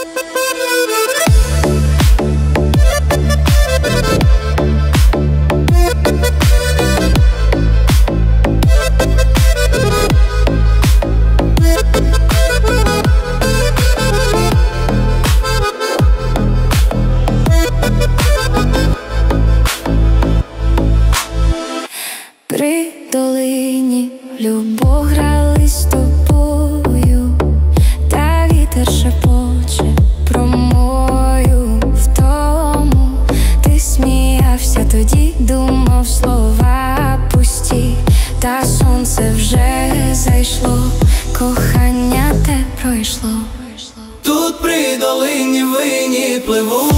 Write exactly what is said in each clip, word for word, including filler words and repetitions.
При долині любов грали з тобою, та вітер шепоче про мою втому. Ти сміявся, тоді думав слова пусті, та сонце вже зайшло, кохання те пройшло. Тут при долині винні пливу,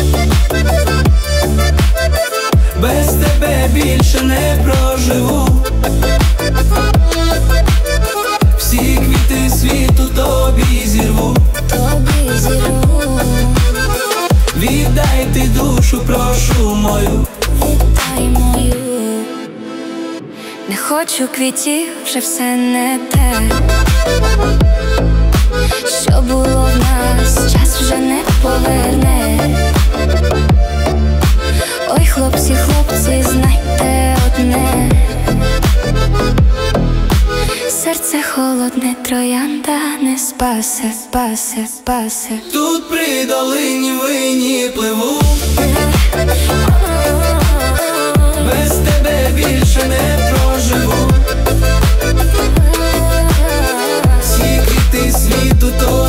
без тебе більше не проживу. Всі квіти світу тобі зірву, тобі зірву. Віддай ти душу, прошу мою, Віддай мою. Не хочу квітів, вже все не те, що було в нас, час вже не поверне. Ой, хлопці, хлопці, знайте одне: серце холодне, троянда не спасе, спасе, спасе. Тут при долині винні пливу, без тебе більше не проживу. Всі квіти світу тобі